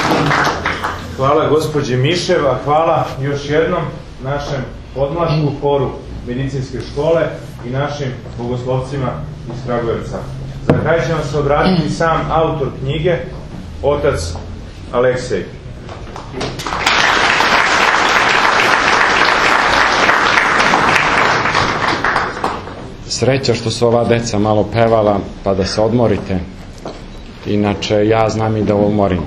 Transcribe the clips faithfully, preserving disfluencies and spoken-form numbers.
Hvala gospođi Mišev, a hvala još jednom našem podmlašku, horu medicinske škole i našim bogoslovcima iz Kragujevca. Za kraj će vam se obratiti sam autor knjige, otac Aleksej. Sreća što su ova deca malo pevala, pa da se odmorite. Inače, ja znam i da umorim.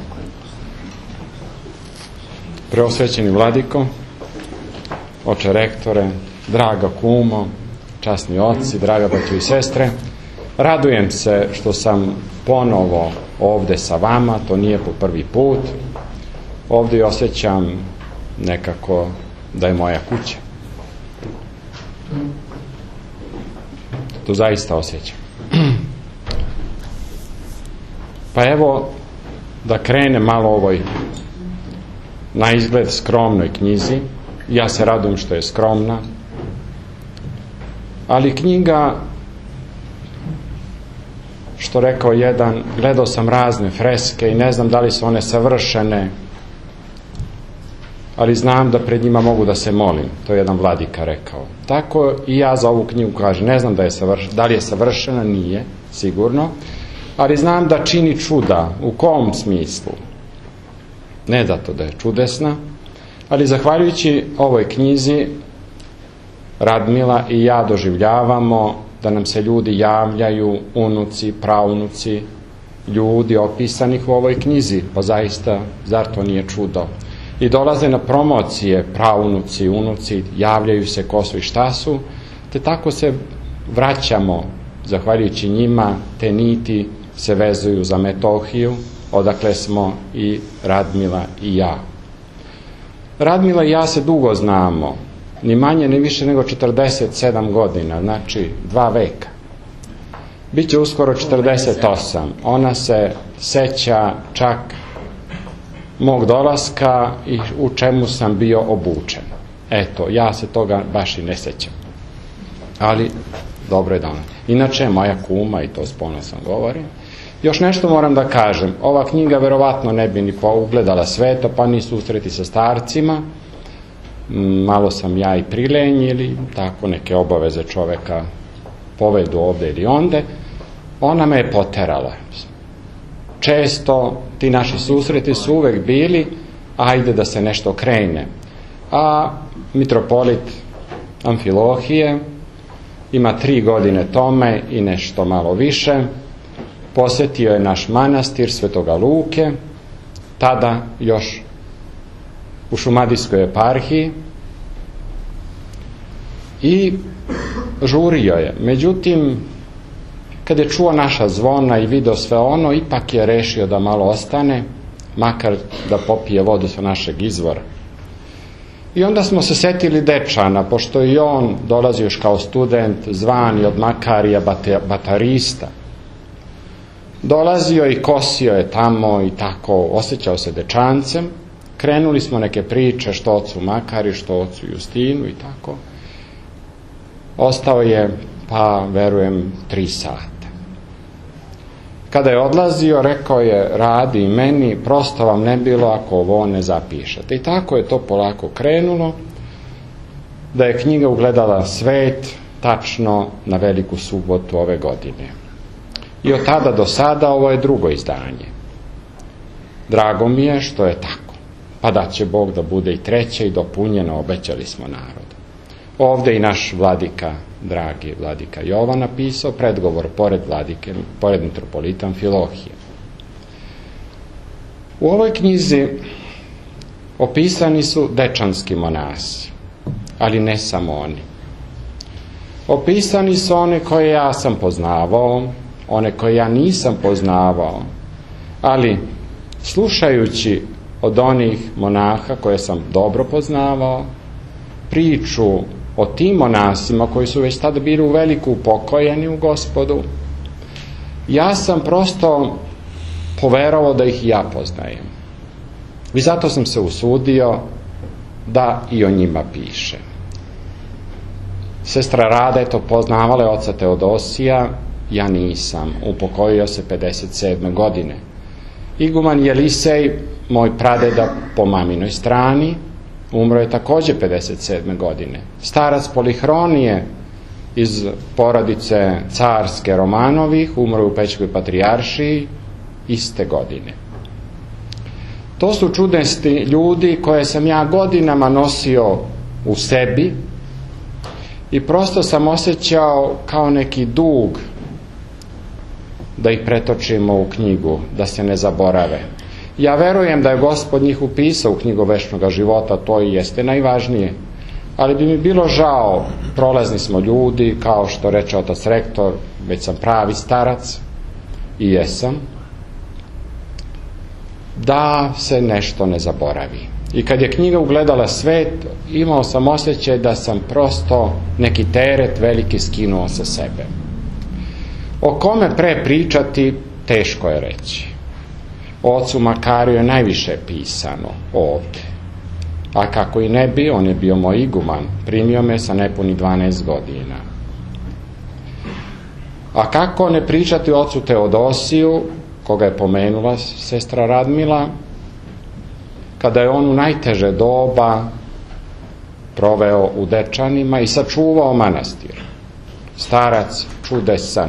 Preosvećeni vladiko, oče rektore, draga kumo, časni oci, draga braćo i sestre, radujem se što sam ponovo ovde sa vama, to nije po prvi put. Ovde osjećam nekako da je moja kuća. To zaista osjećam. Pa evo, da krenem malo ovoj na izgled skromnoj knjizi. Ja se radujem što je skromna, ali knjiga, što rekao jedan, gledao sam razne freske i ne znam da li su one savršene, ali znam da pred njima mogu da se molim. To je jedan vladika rekao. Tako i ja za ovu knjigu kažem, ne znam da, je savršena, da li je savršena, nije, sigurno, ali znam da čini čuda. U kom smislu? Ne zato da je čudesna, ali zahvaljujući ovoj knjizi Radmila i ja doživljavamo da nam se ljudi javljaju, unuci, praunuci, ljudi opisanih u ovoj knjizi, pa zaista, zar to nije čudo? I dolaze na promocije praunuci, unuci, javljaju se ko su i šta su, te tako se vraćamo, zahvaljujući njima, te niti se vezuju za Metohiju, odakle smo i Radmila i ja. Radmila i ja se dugo znamo, ni manje ni više nego četrdeset sedam godina, znači dva veka. Biće uskoro četrdeset osam. Ona se seća čak mog dolaska i u čemu sam bio obučen. Eto, ja se toga baš i ne sećam. Ali, dobro je da ona. Inače, moja kuma, i to s ponosom govorim. Još nešto moram da kažem. Ova knjiga verovatno ne bi ni pougledala sveto, pa ni susreti sa starcima. Malo sam ja i prilenj ili tako neke obaveze čoveka povedu ovde ili onde. Ona me je poterala. Često ti naši susreti su uvek bili ajde da se nešto krene. A mitropolit Amfilohije ima tri godine tome i nešto malo više. Posetio je naš manastir Svetoga Luke, tada još u Šumadijskoj eparhiji, i žurio je. Međutim, kad je čuo naša zvona i video sve ono, ipak je rešio da malo ostane, makar da popije vodu sa našeg izvora. I onda smo se setili Dečana, pošto i on dolazi još kao student, zvani od Makarija batarista. Dolazio i kosio je tamo i tako, osjećao se dečancem. Krenuli smo neke priče što ocu Makari, što ocu Justinu i tako. Ostao je, pa verujem, tri sata. Kada je odlazio, rekao je, Radi i meni, prosto vam ne bilo ako ovo ne zapišete. I tako je to polako krenulo, da je knjiga ugledala svet tačno na Veliku subotu ove godine. I od tada do sada ovo je drugo izdanje. Drago mi je što je tako. Pa da će Bog da bude i treće i dopunjeno, obećali smo narodu. Ovde i naš vladika, dragi vladika Jovan, napisao predgovor pored vladike, pored mitropolita Amfilohije. U ovoj knjizi opisani su dečanski monasi, ali ne samo oni. Opisani su one koje ja sam poznavao, one koje ja nisam poznavao, ali slušajući od onih monaha koje sam dobro poznavao, priču o tim monasima koji su već tada bili u veliku upokojeni u Gospodu, ja sam prosto poverovao da ih ja poznajem. I zato sam se usudio da i o njima pišem. Sestra Rada je to poznavala, je oca Teodosija, ja nisam, upokojio se pedeset sedme godine. Iguman Jelisej, moj pradeda po maminoj strani, umro je takođe pedeset sedme godine. Starac Polihronije iz porodice carske Romanovih umro je u Pećkoj patrijaršiji iste godine. To su čudesni ljudi koje sam ja godinama nosio u sebi i prosto sam osjećao kao neki dug da ih pretočimo u knjigu, da se ne zaborave. Ja verujem da je Gospod njih upisao u knjigu večnog života, to i jeste najvažnije, ali bi mi bilo žao, prolazni smo ljudi, kao što reče otac rektor, već sam pravi starac i jesam, da se nešto ne zaboravi. I kad je knjiga ugledala svet, imao sam osjećaj da sam prosto neki teret veliki skinuo sa sebe. O kome pre pričati, teško je reći. O ocu Makariju je najviše pisano ovde. A kako i ne bi, on je bio moj iguman, primio me sa nepuni dvanaest godina. A kako ne pričati o ocu Teodosiju, koga je pomenula sestra Radmila, kada je on u najteže doba proveo u Dečanima i sačuvao manastir. Starac čudesan.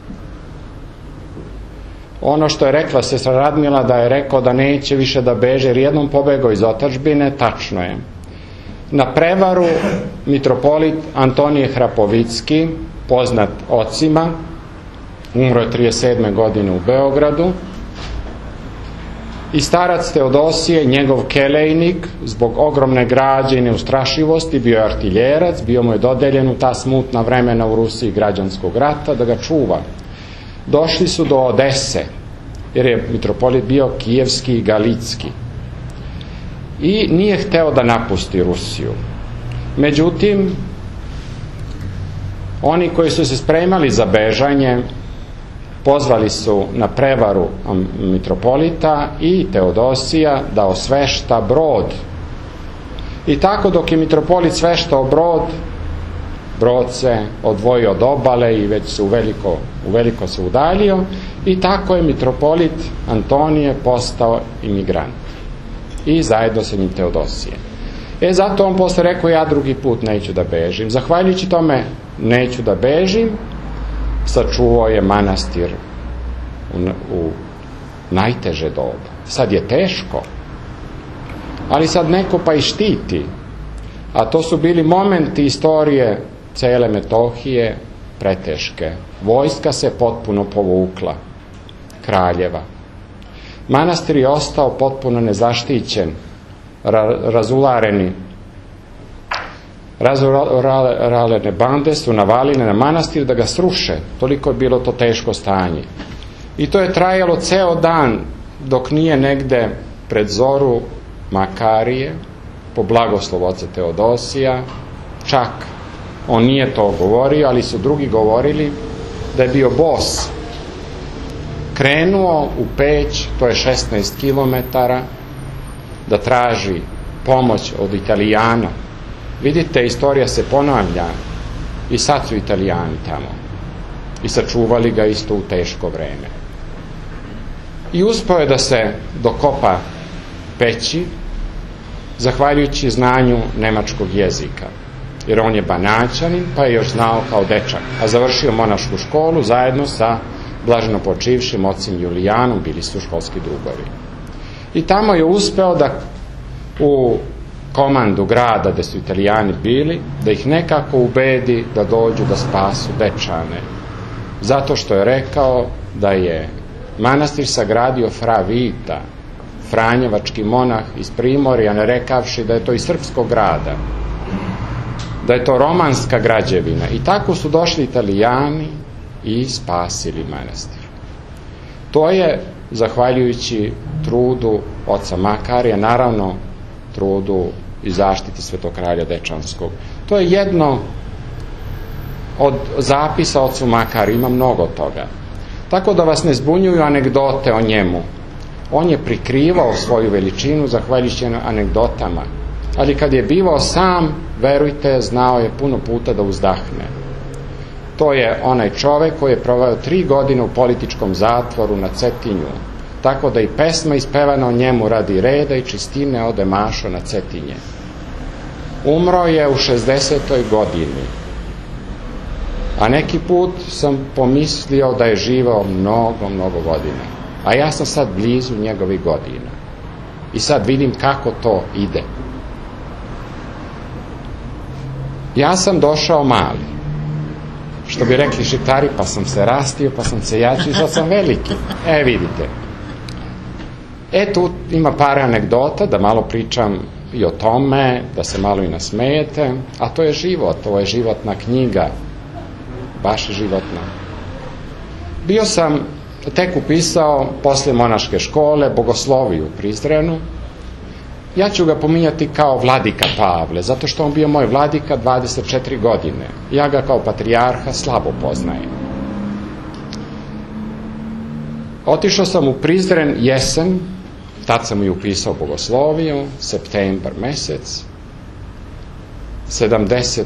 Ono što je rekla sestra Radmila, da je rekao da neće više da beže, jer jednom pobegao iz otadžbine, tačno je. Na prevaru mitropolit Antonije Hrapovicki, poznat ocima, umro je trideset sedme godine u Beogradu, i starac Teodosije, njegov kelejnik, zbog ogromne građe i neustrašivosti, bio je artiljerac, bio mu je dodeljen u ta smutna vremena u Rusiji građanskog rata da ga čuva. Došli su do Odese, jer je mitropolit bio kijevski i galitski, i nije hteo da napusti Rusiju. Međutim, oni koji su se spremali za bežanje pozvali su na prevaru mitropolita i Teodosija da osvešta brod. I tako dok je mitropolit sveštao brod, brod se odvojio od obale i već se uveliko, uveliko se udaljio, i tako je mitropolit Antonije postao imigrant. I zajedno sa njim Teodosije. E zato on posle rekao, ja drugi put neću da bežim. Zahvaljujući tome neću da bežim, sačuvao je manastir u, u najteže doba. Sad je teško, ali sad neko pa i štiti. A to su bili momenti istorije cele Metohije preteške. Vojska se potpuno povukla, kraljeva. Manastir je ostao potpuno nezaštićen, ra, razulareni. Razuralene bande su navalile na manastir da ga sruše, toliko je bilo to teško stanje. I to je trajalo ceo dan, dok nije negde pred zoru Makarije, po blagoslovu oca Teodosija, čak on nije to govorio, ali su drugi govorili da je bio bos, krenuo u Peć, to je šesnaest kilometara, da traži pomoć od Italijana. Vidite, istorija se ponavlja, i sad su Italijani tamo i sačuvali ga isto u teško vreme. I uspeo je da se dokopa Peći, zahvaljujući znanju nemačkog jezika, jer on je Banaćanin, pa je još znao kao dečak, a završio monašku školu zajedno sa blaženo počivšim ocem Julijanom, bili su školski drugovi. I tamo je uspeo da u komandu grada gde su Italijani bili, da ih nekako ubedi da dođu da spasu Dečane, zato što je rekao da je manastir sagradio fra Vita, franjevački monah iz Primorja, ne rekavši da je to iz srpskog grada, da je to romanska građevina. I tako su došli Italijani i spasili manastir. To je zahvaljujući trudu oca Makarija, naravno trudu i zaštiti Svetog kralja Dečanskog. To je jedno od zapisa ocu Makariju, ima mnogo toga. Tako da vas ne zbunjuju anegdote o njemu. On je prikrivao svoju veličinu zahvaljujući anegdotama, ali kad je bivao sam, verujte, znao je puno puta da uzdahne. To je onaj čovek koji je proveo tri godine u političkom zatvoru na Cetinju, tako da i pesma ispevana o njemu radi reda i čistine ode mašo na Cetinje. Umro je u šezdesetoj godini, a neki put sam pomislio da je živao mnogo, mnogo godina, a ja sam sad blizu njegovih godina i sad vidim kako to ide. Ja sam došao mali, što bi rekli Šiptari, pa sam se rastio, pa sam se jači, što sam veliki. E, vidite. E, tu ima par anegdota, da malo pričam i o tome, da se malo i nasmejete, a to je život, ovo je životna knjiga, baš životna. Bio sam tek upisao, posle monaške škole, bogosloviju u Prizrenu. Ja ću ga pominjati kao vladika Pavle, zato što on bio moj vladika dvadeset četiri godine. Ja ga kao patrijarha slabo poznajem. Otišao sam u Prizren jesen, tad sam i upisao bogosloviju, septembar mesec, sedamdeset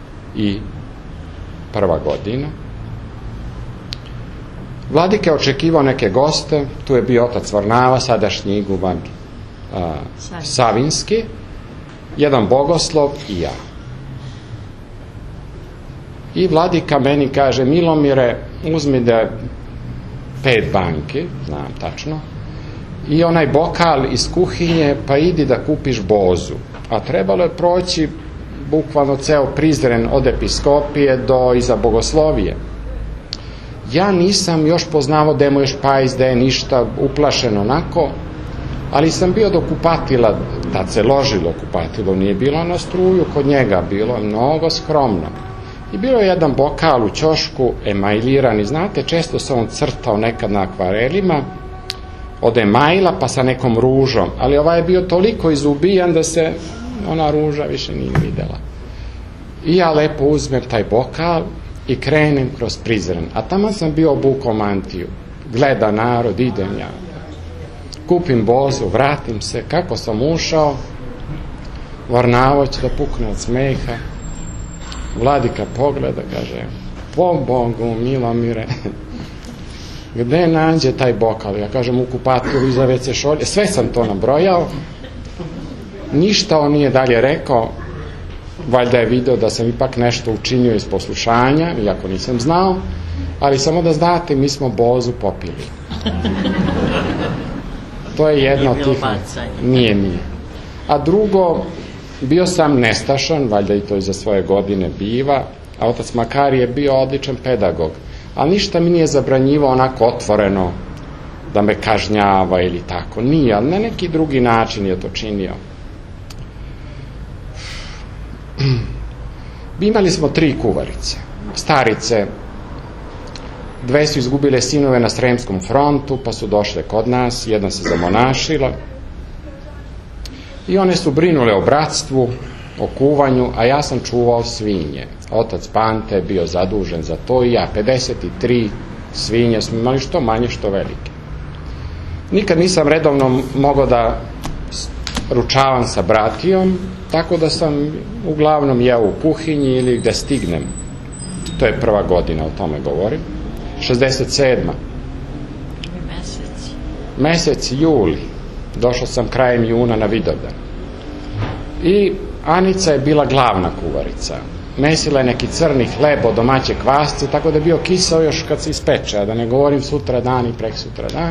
prva godina. Vladika je očekivao neke goste, tu je bio otac Varnava, sadašnji iguman a, Savinski, jedan bogoslov i ja. I vladika meni kaže: Milomire, uzmi da pet banki, znam tačno, i onaj bokal iz kuhinje, pa idi da kupiš bozu. A trebalo je proći bukvalno ceo Prizren od episkopije do iza bogoslovije. Ja nisam još poznavao da je moj špajz, da je ništa, uplašen onako, ali sam bio do kupatila, tad se ložilo kupatilo, nije bilo na struju, kod njega bilo mnogo skromno. I bio je jedan bokal u ćošku, emajliran, i znate, često se on crtao nekad na akvarelima, od emajla pa sa nekom ružom, ali ovaj je bio toliko izubijan da se ona ruža više nije videla. I ja lepo uzmem taj bokal i krenem kroz Prizren, a tamo sam bio obukao mantiju, gleda narod, idem ja, kupim bozu, vratim se, kako sam ušao, Varnavo će da pukne od smeha, vladika pogleda, kaže: po Bogu, Milomire, gde nađe taj bokal? Ja kažem: u kupatilu iza ve ce šolje. Sve sam to nabrojao, ništa on nije dalje rekao, valjda je video da sam ipak nešto učinio iz poslušanja, iako nisam znao, ali samo da znate, mi smo bozu popili. To je jedno od tih... Nije mi. A drugo, bio sam nestašan, valjda i to iza svoje godine biva, a otac Makarije je bio odličan pedagog, ali ništa mi nije zabranjivao onako otvoreno da me kažnjava ili tako. Nije, ali na neki drugi način je to činio. Imali smo tri kuvarice, starice, dve su izgubile sinove na Sremskom frontu, pa su došle kod nas, jedna se zamonašila i one su brinule o bratstvu, o kuvanju, a ja sam čuvao svinje. Otac Pante je bio zadužen za to i ja, pedeset tri svinje smo imali, što manje, što velike. Nikad nisam redovno mogao da ručavam sa bratijom, tako da sam uglavnom jeo u kuhinji ili gde stignem. To je prva godina, o tome govorim. šezdeset sedma Mesec. Mesec, juli. Došao sam krajem juna na Vidovdan. I Anica je bila glavna kuvarica. Mesila je neki crni hleb od domaće kvasce, tako da je bio kisao još kad se ispeče, a da ne govorim sutra dan i prek sutra dan.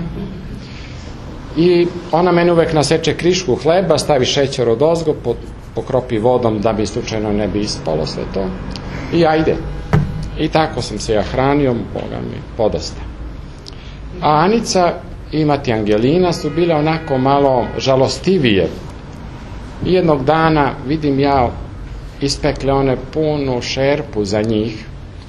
I ona meni uvek naseče krišku hleba, stavi šećer od ozgo, pokropi vodom da bi slučajno ne bi ispalo sve to. I ajde. I tako sam se ja hranio, Boga mi, podosta. A Anica i mati Angelina su bile onako malo žalostivije. I jednog dana vidim ja ispekle one punu šerpu za njih,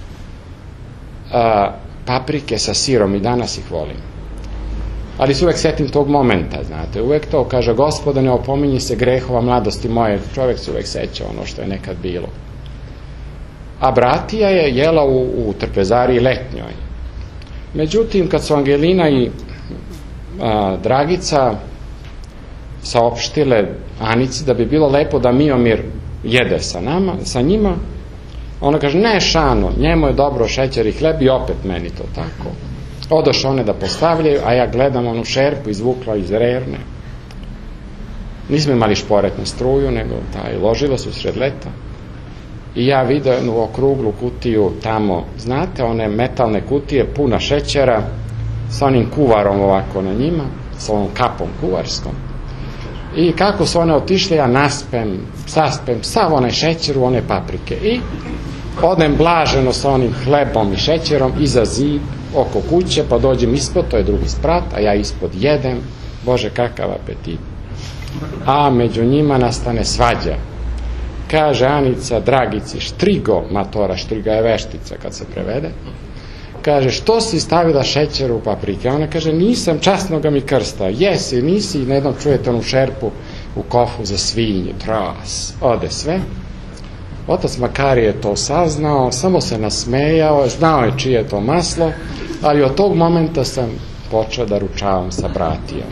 a, paprike sa sirom, i danas ih volim. Ali se uvek setim tog momenta, znate, uvek to kaže: Gospode, ne opominji se grehova mladosti moje. Čovek se uvek seća ono što je nekad bilo. A bratija je jela u, u trpezariji letnjoj. Međutim, kad su Angelina i a, Dragica saopštile Anici da bi bilo lepo da Miomir jede sa nama, sa njima, ona kaže: ne, Šano, njemu je dobro šećer i hleb, i opet meni to tako. Odošao one da postavljaju, a ja gledam onu šerpu izvukla iz rerne. Nismo imali šporetnu struju, nego taj, ložilo se usred leta. I ja vidio jednu okruglu kutiju tamo, znate, one metalne kutije puna šećera, sa onim kuvarom ovako na njima, sa onom kapom kuvarskom. I kako su one otišle, ja naspem, saspem sav onaj šećer u one paprike. I odem blaženo sa onim hlebom i šećerom iza zid, oko kuće, pa dođem ispod, to je drugi sprat, a ja ispod jedem. Bože, kakav apetit. A među njima nastane svađa. Kaže Anica Dragici, Štrigo, matora, Štriga je veštica kad se prevede, kaže, što si stavila šećer u paprike? Ona kaže, nisam, časnoga mi krsta. Jesi, nisi, na jednom čujete onu šerpu u kofu za svinje, tras, ode sve. Otac Makari je to saznao, samo se nasmejao, znao je čije je to maslo, ali od tog momenta sam počeo da ručavam sa bratijom.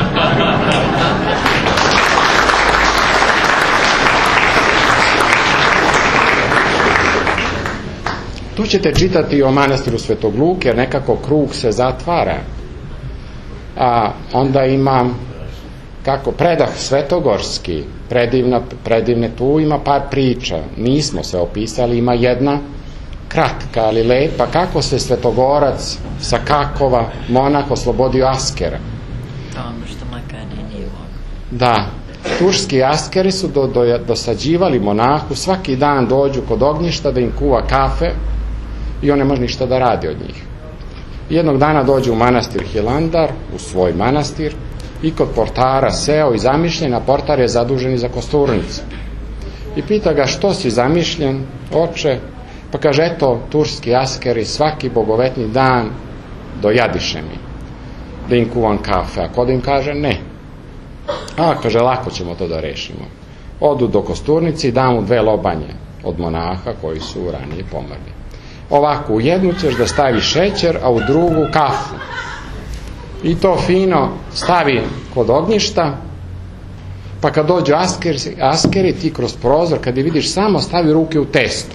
Tu ćete čitati o manastiru Svetog Luke, jer nekako krug se zatvara. A onda imam kako predah svetogorski, predivna, predivne, tu ima par priča, nismo se opisali, ima jedna kratka, ali lepa, kako se svetogorac sa Kakova, monah, oslobodio askera. Tamo što Makari nije mogo. Da, turski askeri su do, do, dosađivali monahu, svaki dan dođu kod ognjišta da im kuva kafe i on ne može ništa da radi od njih. Jednog dana dođe u manastir Hilandar, u svoj manastir, i kod portara seo i zamišljen, a portar je zadužen i za kosturnicu. I pita ga, što si zamišljen, oče? Pa kaže, eto, turski askeri svaki bogovetni dan dojadiše mi, da im kuvam kafe. A kod im kaže, ne. A, kaže, lako ćemo to da rešimo. Odu do kosturnici i da mu dve lobanje od monaha koji su ranije pomrli. Ovako, u jednu ćeš da stavi šećer, a u drugu kafu. I to fino stavi kod ognjišta, pa kad dođu askeri, askeri ti kroz prozor, kad je vidiš, samo stavi ruke u testo.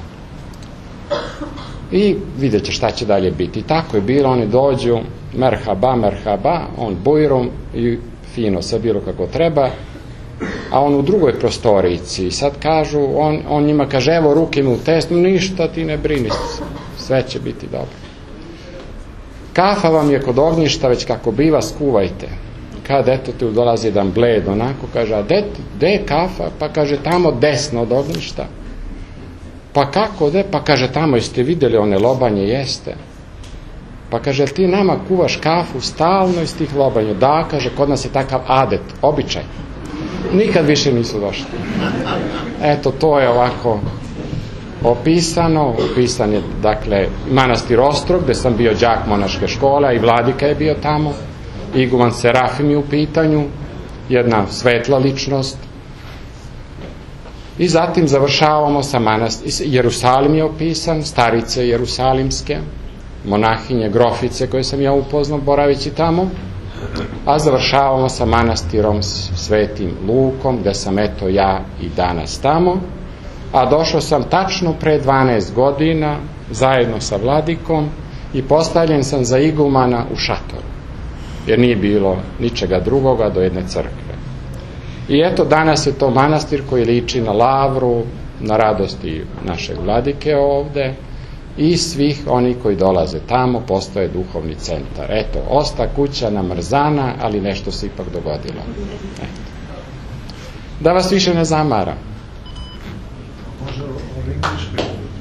I vidjet će šta će dalje biti. I tako je bilo, oni dođu, merhaba, merhaba, on bujrum i fino sve bilo kako treba, a on u drugoj prostorici. I sad kažu, on, on njima kaže, evo ruke mi u testu, ništa ti ne brini, sve će biti dobro. Kafa vam je kod ognjišta, već kako biva, skuvajte. Kad eto tu dolazi jedan bled, onako, kaže, a de, de je kafa? Pa kaže, tamo desno od ognjišta. Pa kako de? Pa kaže, tamo jeste vidjeli one lobanje, jeste. Pa kaže, ti nama kuvaš kafu stalno iz tih lobanja? Da, kaže, kod nas je takav adet, običaj. Nikad više nisu došli. Eto, to je ovako opisano, opisan je, dakle, manastir Ostrog, gde sam bio đak monaške škole, i vladika je bio tamo, iguman Serafim je u pitanju, jedna svetla ličnost. I zatim završavamo sa manastirom, Jerusalim je opisan, starice jerusalimske, monahinje, grofice koje sam ja upoznao boravići tamo, a završavamo sa manastirom Svetim Lukom, gde sam eto ja i danas tamo. A došao sam tačno pre dvanaest godina zajedno sa vladikom i postavljen sam za igumana u šatoru, jer nije bilo ničega drugoga do jedne crkve. I eto, danas je to manastir koji liči na lavru, na radosti našeg vladike ovde, i svih oni koji dolaze tamo, postoje duhovni centar. Eto, osta kuća namrzana, ali nešto se ipak dogodilo. Eto. Da vas više ne zamaram. Može o Ringišpilu.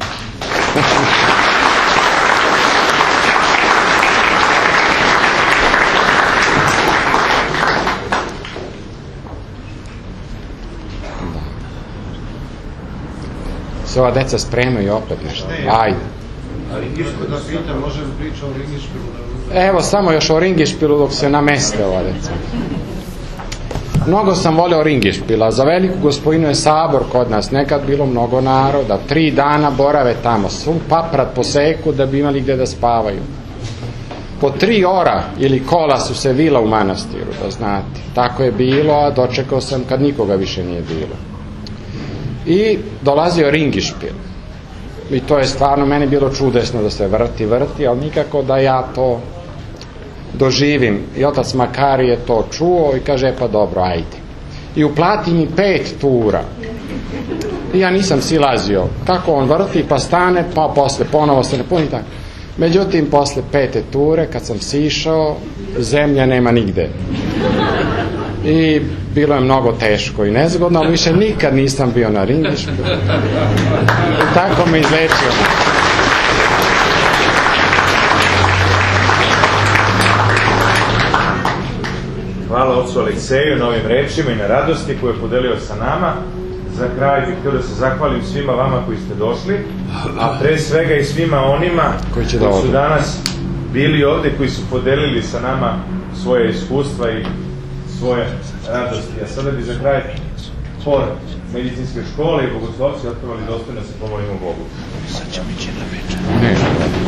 Se ova deca spremaju opet nešto. Ajde. A Ringišpil da pita, može li priča o Ringišpilu? Evo, samo još o Ringišpilu dok se nameste ova deca. Mnogo sam voleo Ringišpila. Za Veliku Gospojinu je sabor kod nas nekad bilo mnogo naroda. Tri dana borave tamo. Svu paprat poseku da bi imali gde da spavaju. Po tri ora ili kola su se vila u manastiru, da znate. Tako je bilo, a dočekao sam kad nikoga više nije bilo. I dolazio Ringišpil. I to je stvarno meni bilo čudesno da se vrti, vrti, ali nikako da ja to doživim. I otac Makari je to čuo i kaže, pa dobro, ajde. I uplati mi pet tura. I ja nisam silazio. Tako on vrti, pa stane, pa posle ponovo se ne puni tako. Međutim, posle pete ture, kad sam sišao, zemlja nema nigde. I bilo je mnogo teško i nezgodno, ali više nikad nisam bio na ringištu. I tako me izlečio. Hvala ocu Alekseju na ovim rečima i na radosti koju je podelio sa nama. Za kraj bih htio da se zahvalim svima vama koji ste došli, a pre svega i svima onima koji, koji su danas bili ovde, koji su podelili sa nama svoje iskustva i svoje radosti. A sada bi za kraj hor medicinske škole i bogoslovci otpevali dostojno se pomolimo Bogu. Sad ćemo ići na večer. Ne,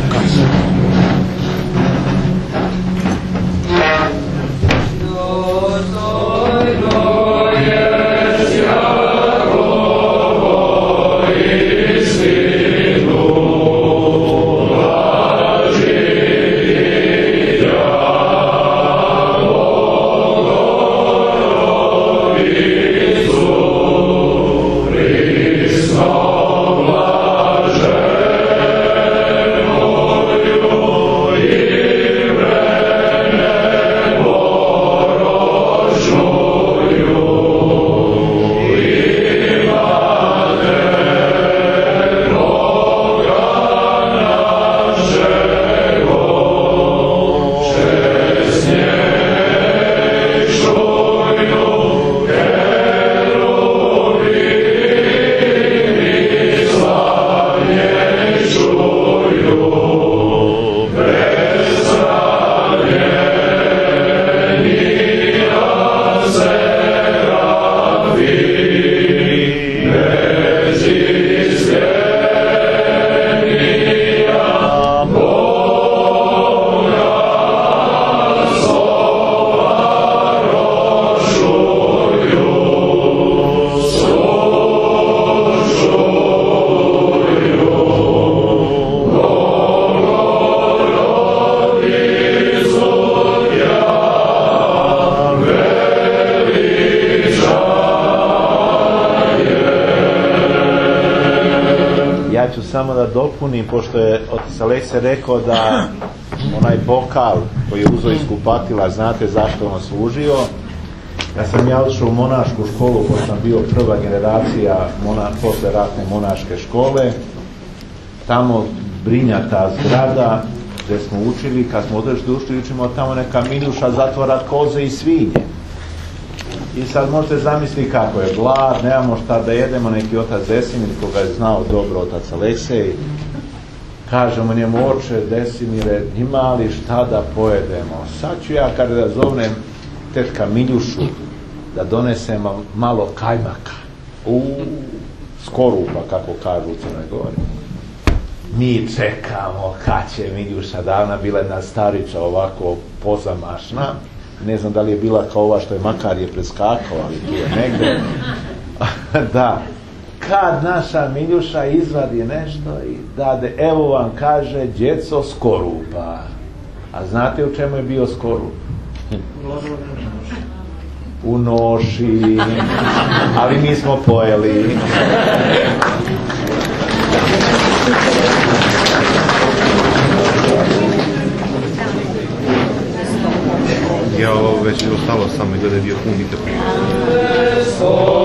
samo da dopunim, pošto je otac Aleksej rekao da onaj bokal koji je uzeo iz kupatila, znate zašto on služio. Ja sam ja odšao u monašku školu, pošto sam bio prva generacija mona, posle ratne monaške škole. Tamo brinjata zgrada gde smo učili, kad smo odrešli ušli, učimo tamo neka Miljuša zatvara koze i svinje. I sad možete zamisliti kako je glad, nemamo šta da jedemo, neki otac Desimir, koga je znao dobro otac Aleksej, kažemo njemu, oče Desimire, ima li šta da pojedemo? Sad ću ja kada da zovnem tetka Miljušu da donesemo malo kajmaka, u skorupa, kako kažu u Crnoj Gori. Mi čekamo kad će Miljuša, davna bila jedna starica ovako pozamašna, ne znam da li je bila kao ova što je Makar je preskakao, ali tu je negde. Da, kad naša Miljuša izvadi nešto i dade, evo vam kaže djeco skorupa. A znate u čemu je bio skorup? U noši, ali mi smo pojeli. Ja ovo već je ostalo samo i da je bio punite.